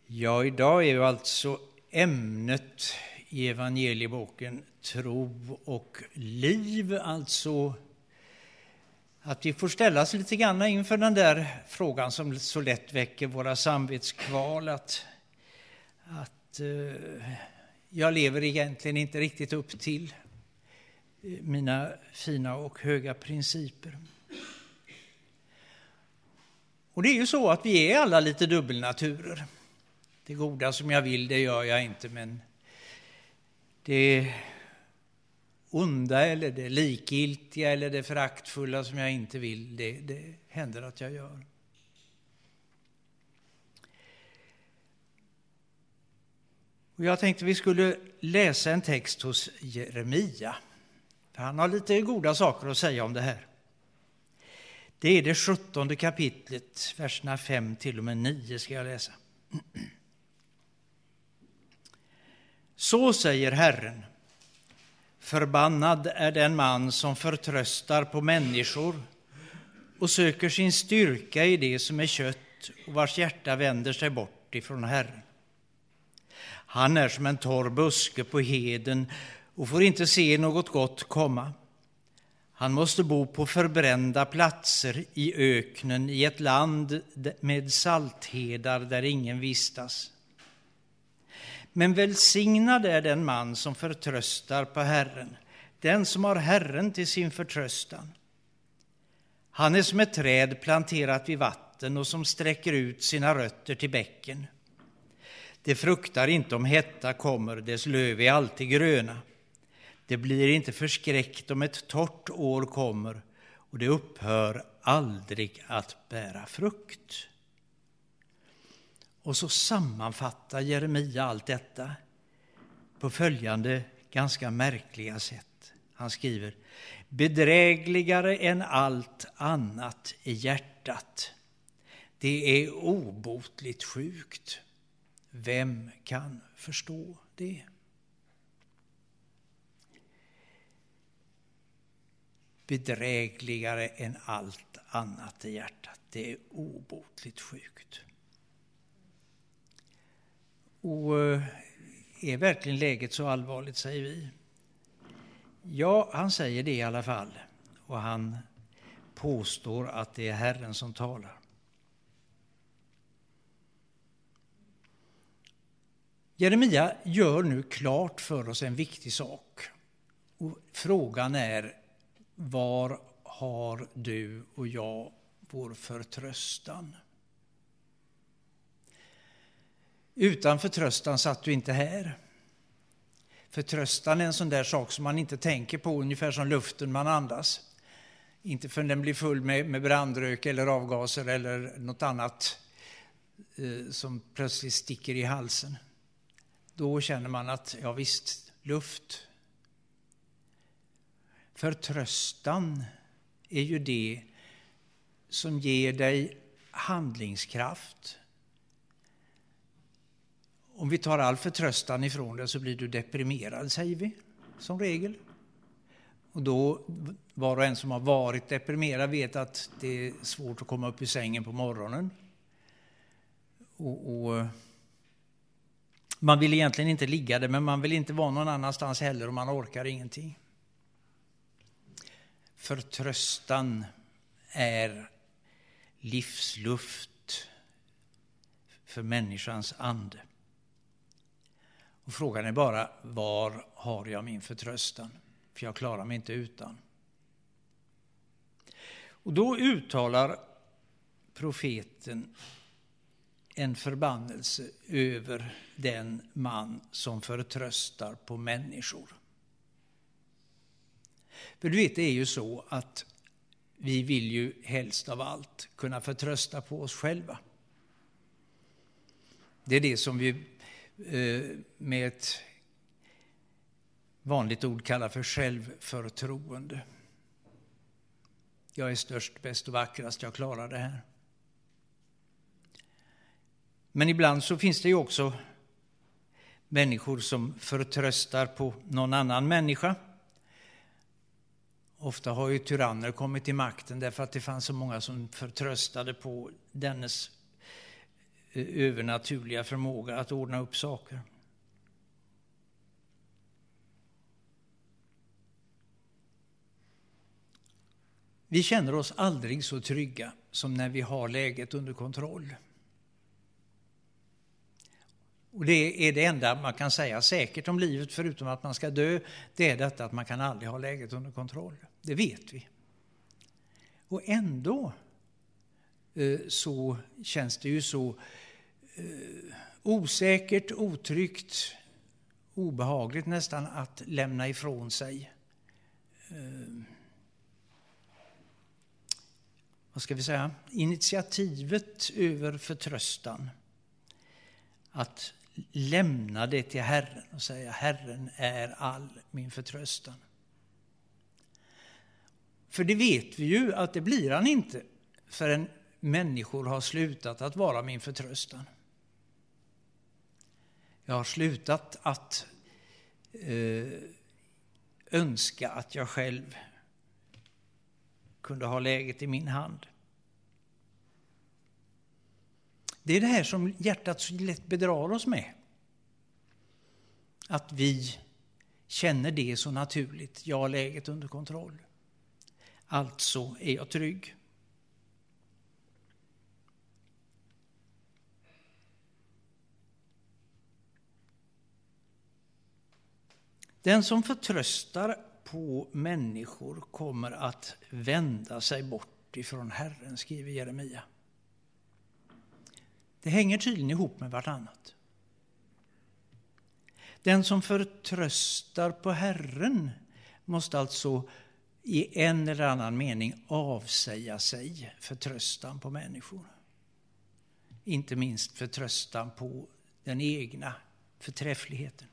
Ja, idag är ju alltså ämnet i evangelieboken tro och liv, alltså att vi får ställas lite grann inför den där frågan som så lätt väcker våra samvetskval, att jag lever egentligen inte riktigt upp till mina fina och höga principer. Och det är ju så att vi är alla lite dubbelnaturer. Det goda som jag vill, det gör jag inte, men det onda eller det likgiltiga eller det föraktfulla som jag inte vill, det händer att jag gör. Och jag tänkte vi skulle läsa en text hos Jeremia. För han har lite goda saker att säga om det här. Det är det 17:e kapitlet, verserna 5 till och med 9 ska jag läsa. Så säger Herren: förbannad är den man som förtröstar på människor och söker sin styrka i det som är kött och vars hjärta vänder sig bort ifrån Herren. Han är som en torr buske på heden och får inte se något gott komma. Han måste bo på förbrända platser i öknen, i ett land med salthedar där ingen vistas. Men välsignad är den man som förtröstar på Herren, den som har Herren till sin förtröstan. Han är som ett träd planterat vid vatten och som sträcker ut sina rötter till bäcken. Det fruktar inte om hetta kommer, dess löv är alltid gröna. Det blir inte förskräckt om ett torrt år kommer, och det upphör aldrig att bära frukt. Och så sammanfattar Jeremia allt detta på följande ganska märkliga sätt. Han skriver: bedrägligare än allt annat i hjärtat. Det är obotligt sjukt. Vem kan förstå det? Bedrägligare än allt annat i hjärtat. Det är obotligt sjukt. Och är verkligen läget så allvarligt, säger vi? Ja, han säger det i alla fall. Och han påstår att det är Herren som talar. Jeremia gör nu klart för oss en viktig sak. Och frågan är: var har du och jag vår förtröstan? Utan förtröstan satt du inte här. Förtröstan är en sån där sak som man inte tänker på, ungefär som luften man andas. Inte förrän den blir full med brandrök eller avgaser eller något annat som plötsligt sticker i halsen. Då känner man att, ja visst, luft. Förtröstan är ju det som ger dig handlingskraft. Om vi tar all förtröstan ifrån dig så blir du deprimerad, säger vi, som regel. Och då, var och en som har varit deprimerad vet att det är svårt att komma upp i sängen på morgonen. Och man vill egentligen inte ligga där, men man vill inte vara någon annanstans heller och man orkar ingenting. Förtröstan är livsluft för människans ande. Och frågan är bara: var har jag min förtröstan? För jag klarar mig inte utan. Och då uttalar profeten en förbannelse över den man som förtröstar på människor. För du vet, det är ju så att vi vill ju helst av allt kunna förtrösta på oss själva. Det är det som vi med ett vanligt ord kallar för självförtroende. Jag är störst, bäst och vackrast, jag klarar det här. Men ibland så finns det ju också människor som förtröstar på någon annan människa. Ofta har ju tyranner kommit till makten därför att det fanns så många som förtröstade på dennes övernaturliga förmåga att ordna upp saker. Vi känner oss aldrig så trygga som när vi har läget under kontroll. Och det är det enda man kan säga säkert om livet, förutom att man ska dö. Det är detta att man kan aldrig ha läget under kontroll. Det vet vi. Och ändå så känns det ju så osäkert, otryggt, obehagligt nästan att lämna ifrån sig initiativet över förtröstan. Att lämna det till Herren och säga: Herren är all min förtröstan. För det vet vi ju att det blir han inte förrän människor har slutat att vara min förtröstan. Jag har slutat att önska att jag själv kunde ha läget i min hand. Det är det här som hjärtat så lätt bedrar oss med. Att vi känner det så naturligt. Jag har läget under kontroll. Alltså är jag trygg. Den som förtröstar på människor kommer att vända sig bort ifrån Herren, skriver Jeremia. Det hänger tydligen ihop med vartannat. Den som förtröstar på Herren måste alltså i en eller annan mening avsäga sig förtröstan på människor. Inte minst förtröstan på den egna förträffligheten.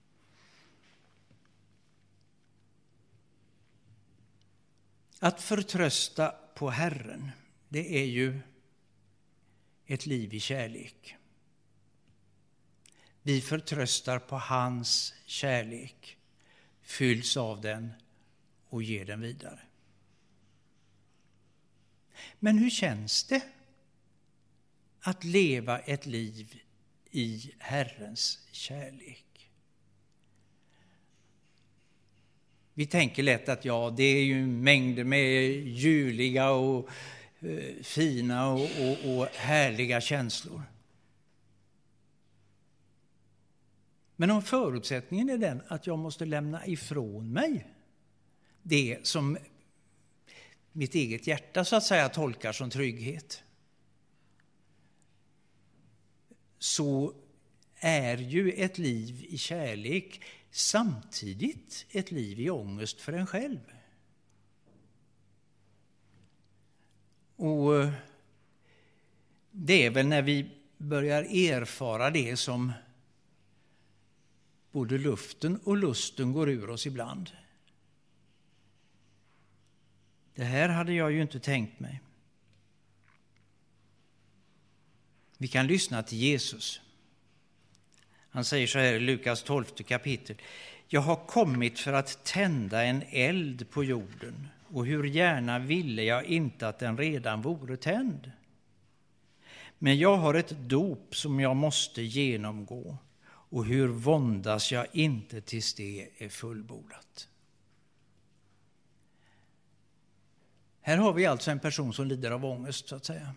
Att förtrösta på Herren, det är ju ett liv i kärlek. Vi förtröstar på hans kärlek, fylls av den och ger den vidare. Men hur känns det att leva ett liv i Herrens kärlek? Vi tänker lätt att det är ju mängder med ljuvliga och fina och härliga känslor. Men om förutsättningen är den att jag måste lämna ifrån mig det som mitt eget hjärta så att säga tolkar som trygghet, så är ju ett liv i kärlek samtidigt ett liv i ångest för en själv. Och det är väl när vi börjar erfara det som både luften och lusten går ur oss ibland. Det här hade jag ju inte tänkt mig. Vi kan lyssna till Jesus. Han säger så här i Lukas 12:e kapitel. Jag har kommit för att tända en eld på jorden, och hur gärna ville jag inte att den redan vore tänd. Men jag har ett dop som jag måste genomgå, och hur våndas jag inte tills det är fullbordat. Här har vi alltså en person som lider av ångest så att säga.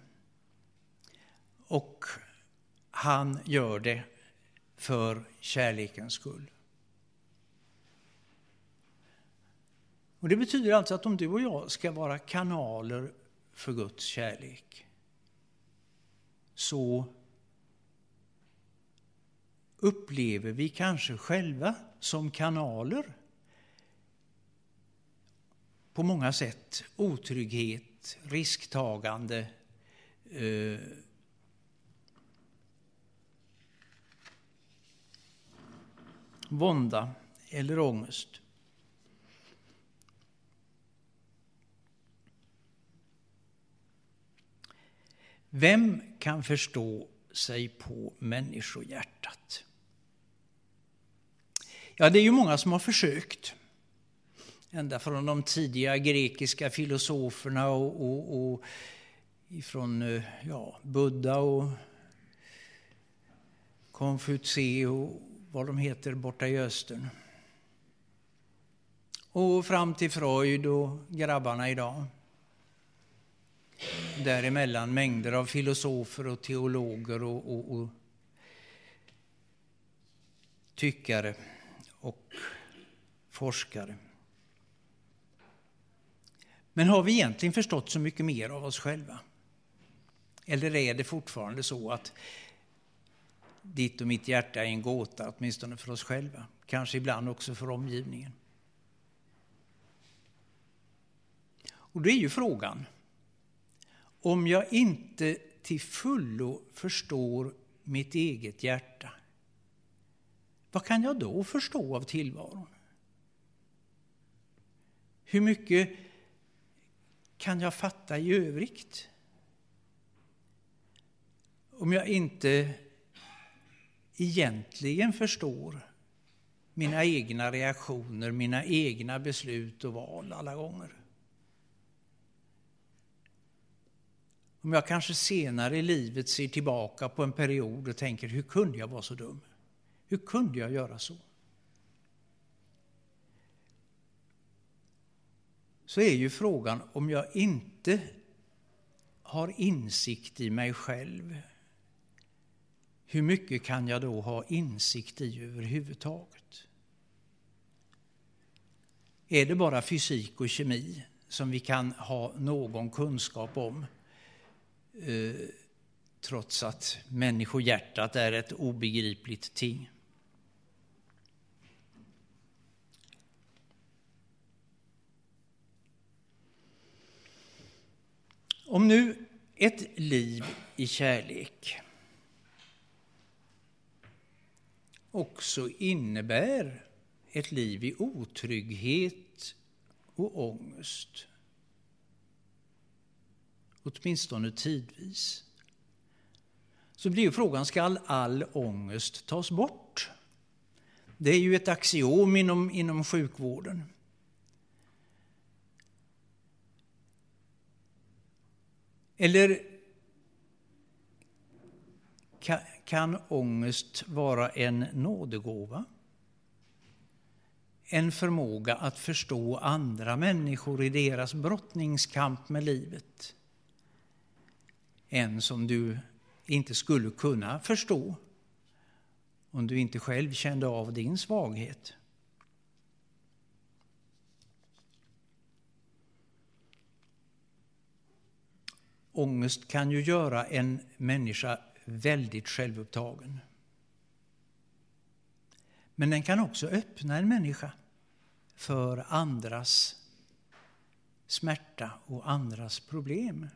Och han gör det för kärlekens skull. Och det betyder alltså att om du och jag ska vara kanaler för Guds kärlek, så upplever vi kanske själva som kanaler på många sätt otrygghet, risktagande, vånda eller ångest. Vem kan förstå sig på människohjärtat? Ja, det är ju många som har försökt. Ända från de tidiga grekiska filosoferna och ifrån Buddha och Konfutse och vad de heter borta i östern. Och fram till Freud och grabbarna idag. Däremellan mängder av filosofer och teologer och tyckare och forskare. Men har vi egentligen förstått så mycket mer av oss själva? Eller är det fortfarande så att ditt och mitt hjärta är en gåta, åtminstone för oss själva? Kanske ibland också för omgivningen. Och det är ju frågan. Om jag inte till fullo förstår mitt eget hjärta, vad kan jag då förstå av tillvaron? Hur mycket kan jag fatta i övrigt? Om jag inte egentligen förstår mina egna reaktioner, mina egna beslut och val alla gånger. Om jag kanske senare i livet ser tillbaka på en period och tänker, hur kunde jag vara så dum? Hur kunde jag göra så? Så är ju frågan, om jag inte har insikt i mig själv, hur mycket kan jag då ha insikt i överhuvudtaget? Är det bara fysik och kemi som vi kan ha någon kunskap om? Trots att människohjärtat är ett obegripligt ting. Om nu ett liv i kärlek också innebär ett liv i otrygghet och ångest, åtminstone tidvis, så blir frågan, ska all ångest tas bort? Det är ju ett axiom inom sjukvården. Eller kan ångest vara en nådegåva? En förmåga att förstå andra människor i deras brottningskamp med livet. En som du inte skulle kunna förstå om du inte själv kände av din svaghet. Ångest kan ju göra en människa väldigt självupptagen. Men den kan också öppna en människa för andras smärta och andras problem.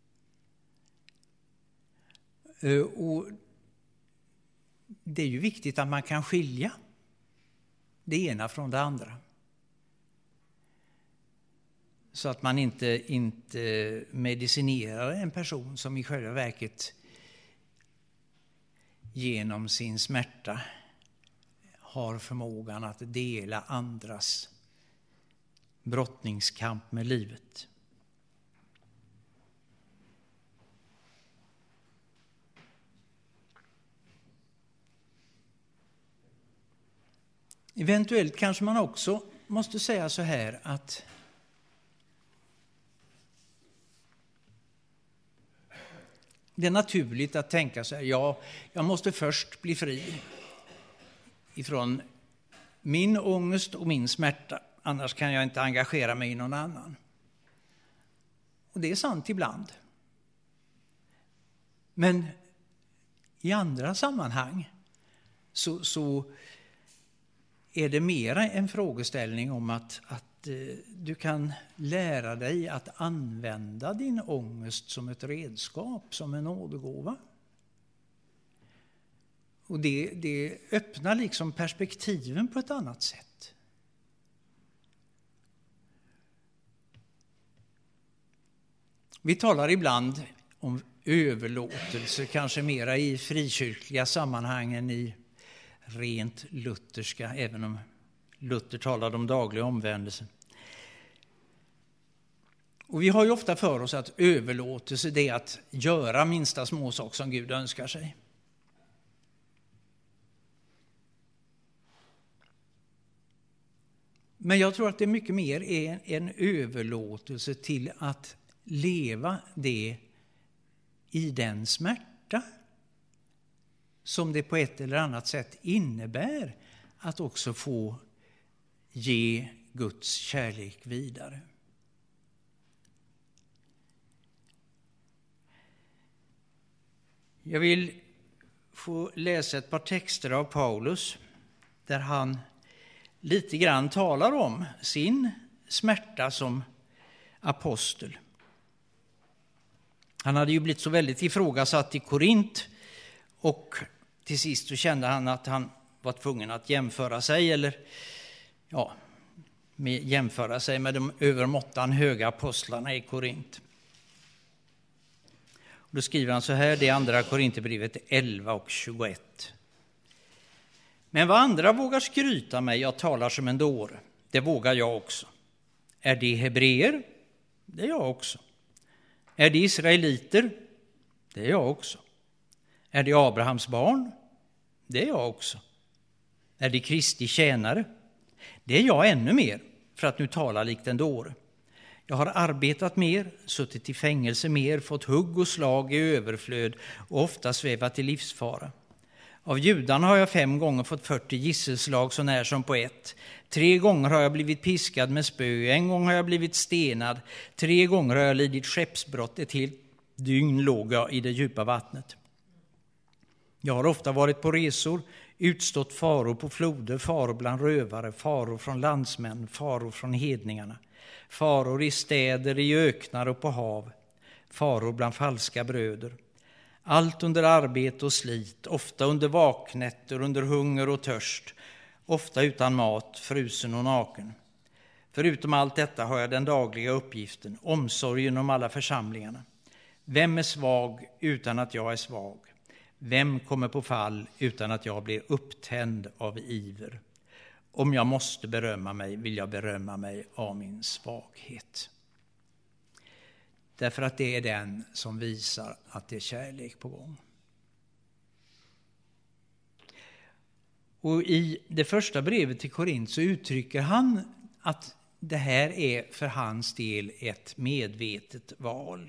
Och det är ju viktigt att man kan skilja det ena från det andra. Så att man inte medicinerar en person som i själva verket genom sin smärta har förmågan att dela andras brottningskamp med livet. Eventuellt kanske man också måste säga så här att det är naturligt att tänka så här, jag måste först bli fri ifrån min ångest och min smärta, annars kan jag inte engagera mig i någon annan. Och det är sant ibland. Men i andra sammanhang så är det mera en frågeställning om att du kan lära dig att använda din ångest som ett redskap, som en nådegåva. Och det öppnar liksom perspektiven på ett annat sätt. Vi talar ibland om överlåtelse, kanske mera i frikyrkliga sammanhang än i rent lutherska, även om Luther talade om daglig omvändelse. Och vi har ju ofta för oss att överlåtelse, det är att göra minsta småsak som Gud önskar sig. Men jag tror att det är mycket mer en överlåtelse till att leva det i den smärta som det på ett eller annat sätt innebär att också få ge Guds kärlek vidare. Jag vill få läsa ett par texter av Paulus där han lite grann talar om sin smärta som apostel. Han hade ju blivit så väldigt ifrågasatt i Korint, och till sist så kände han att han var tvungen att jämföra sig med de övermåttan höga apostlarna i Korint. Då skriver han så här, det är andra Korinthierbrevet 11 och 21. Men vad andra vågar skryta med, jag talar som en dåre, det vågar jag också. Är det hebreer? Det är jag också. Är det israeliter? Det är jag också. Är det Abrahams barn? Det är jag också. Är det Kristi tjänare? Det är jag ännu mer, för att nu tala likt en dåre. Jag har arbetat mer, suttit i fängelse mer, fått hugg och slag i överflöd och ofta svävat i livsfara. Av judarna har jag 5 gånger fått 40 gisselslag så när som på ett. 3 gånger har jag blivit piskad med spö, 1 gång har jag blivit stenad, 3 gånger har jag lidit skeppsbrott, ett helt dygn låg jag i det djupa vattnet. Jag har ofta varit på resor, utstått faror på floder, faror bland rövare, faror från landsmän, faror från hedningarna. Faror i städer, i öknar och på hav, faror bland falska bröder. Allt under arbete och slit, ofta under vaknätter, under hunger och törst, ofta utan mat, frusen och naken. Förutom allt detta har jag den dagliga uppgiften, omsorgen om alla församlingarna. Vem är svag utan att jag är svag? Vem kommer på fall utan att jag blir upptänd av iver? Om jag måste berömma mig vill jag berömma mig av min svaghet. Därför att det är den som visar att det är kärlek på gång. Och i det första brevet till Korint så uttrycker han att det här är för hans del ett medvetet val.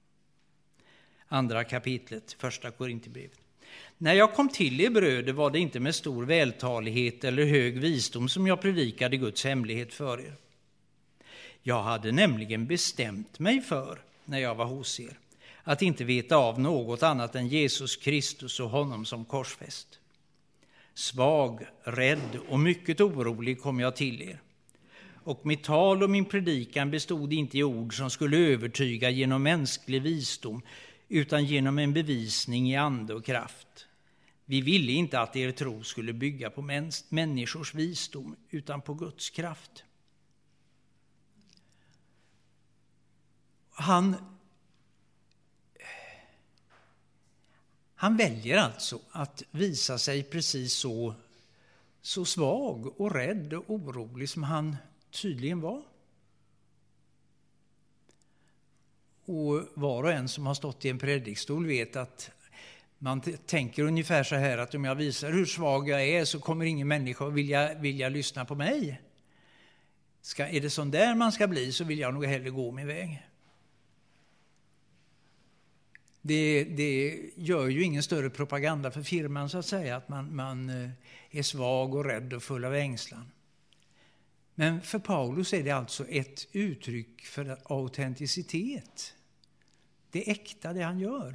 Andra kapitlet, första Korinthierbrevet. När jag kom till er bröder var det inte med stor vältalighet eller hög visdom som jag predikade Guds hemlighet för er. Jag hade nämligen bestämt mig för, när jag var hos er, att inte veta av något annat än Jesus Kristus och honom som korsfäst. Svag, rädd och mycket orolig kom jag till er. Och mitt tal och min predikan bestod inte i ord som skulle övertyga genom mänsklig visdom, utan genom en bevisning i ande och kraft. Vi ville inte att er tro skulle bygga på människors visdom, utan på Guds kraft. Han väljer alltså att visa sig precis så svag och rädd och orolig som han tydligen var. Och var och en som har stått i en predikstol vet att man tänker ungefär så här, att om jag visar hur svag jag är så kommer ingen människa vilja lyssna på mig. Är det sån där man ska bli så vill jag nog hellre gå min väg. Det gör ju ingen större propaganda för firman så att säga, att man är svag och rädd och full av ängslan. Men för Paulus är det alltså ett uttryck för autenticitet. Det är äkta det han gör.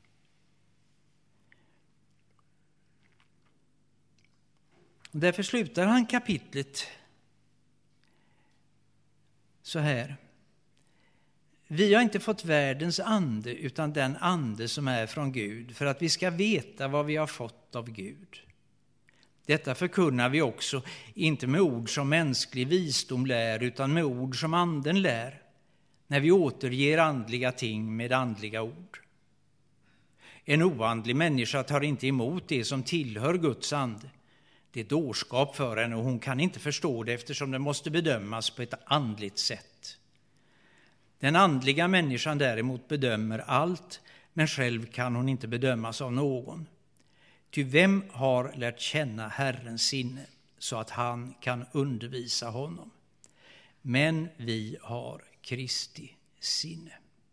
Och därför slutar han kapitlet så här. Vi har inte fått världens ande utan den ande som är från Gud, för att vi ska veta vad vi har fått av Gud. Detta förkunnar vi också, inte med ord som mänsklig visdom lär, utan med ord som anden lär, när vi återger andliga ting med andliga ord. En oandlig människa tar inte emot det som tillhör Guds ande. Det är dårskap för henne och hon kan inte förstå det eftersom det måste bedömas på ett andligt sätt. Den andliga människan däremot bedömer allt, men själv kan hon inte bedömas av någon. Ty vem har lärt känna Herrens sinne så att han kan undervisa honom? men vi har Kristi sinne.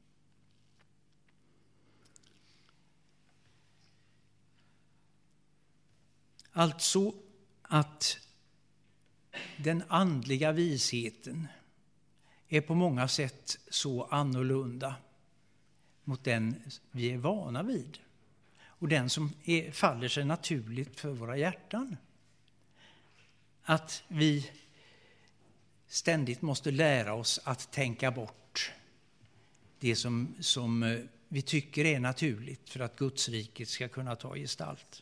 Alltså att den andliga visheten är på många sätt så annorlunda mot den vi är vana vid. Och den som faller sig naturligt för våra hjärtan. Att vi ständigt måste lära oss att tänka bort det som vi tycker är naturligt för att Guds riket ska kunna ta gestalt.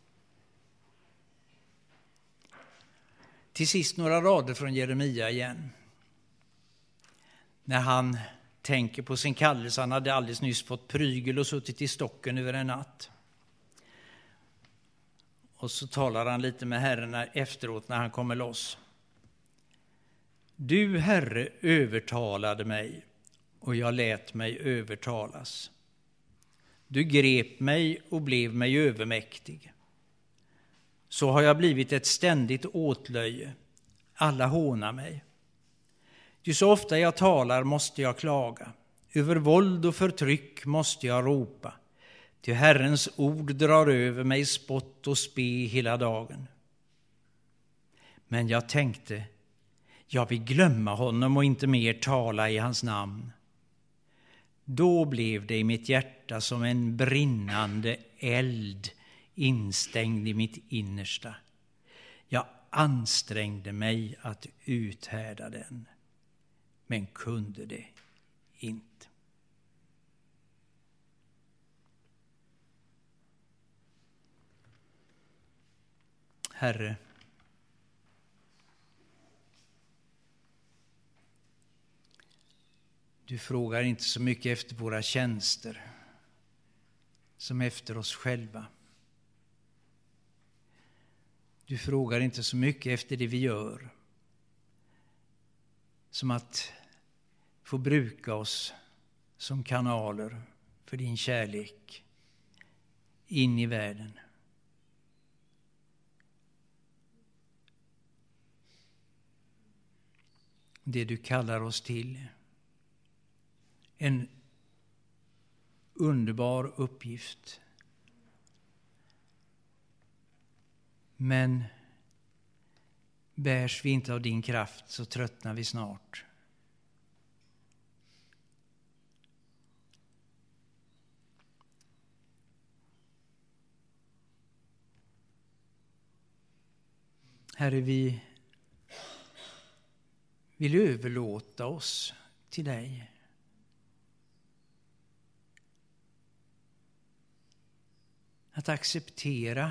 Till sist några rader från Jeremia igen. När han tänker på sin kallelse, han hade alldeles nyss fått prygel och suttit i stocken över en natt. Och så talar han lite med Herren efteråt när han kommer loss. Du, Herre, övertalade mig och jag lät mig övertalas. Du grep mig och blev mig övermäktig. Så har jag blivit ett ständigt åtlöje. Alla hånar mig. Ty så ofta jag talar måste jag klaga. Över våld och förtryck måste jag ropa. Ty Herrens ord drar över mig spott och spe hela dagen. Men jag tänkte, jag vill glömma honom och inte mer tala i hans namn. Då blev det i mitt hjärta som en brinnande eld instängd i mitt innersta. Jag ansträngde mig att uthärda den, men kunde det inte. Herre, du frågar inte så mycket efter våra tjänster som efter oss själva. Du frågar inte så mycket efter det vi gör som att få bruka oss som kanaler för din kärlek in i världen. Det du kallar oss till, en underbar uppgift. Men bärs vi inte av din kraft så tröttnar vi snart. Herre, vi vill överlåta oss till dig. Att acceptera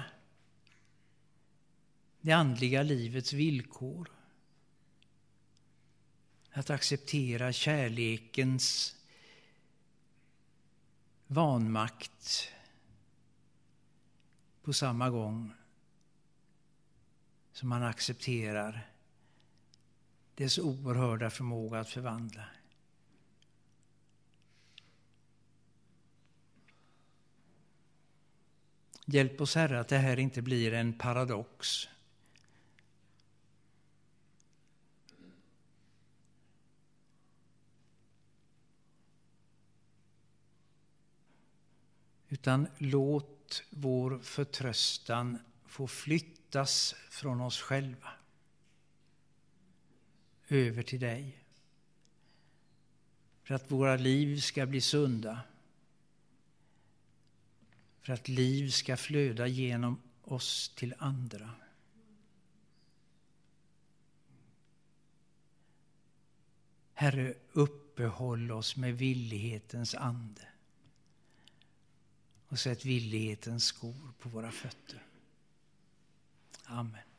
det andliga livets villkor. Att acceptera kärlekens vanmakt på samma gång som man accepterar dess oerhörda förmåga att förvandla. Hjälp oss, Herre, att det här inte blir en paradox. Utan låt vår förtröstan få flyttas från oss själva över till dig. För att våra liv ska bli sunda. För att liv ska flöda genom oss till andra. Herre, uppehåll oss med villighetens ande. Och sätt villighetens skor på våra fötter. Amen.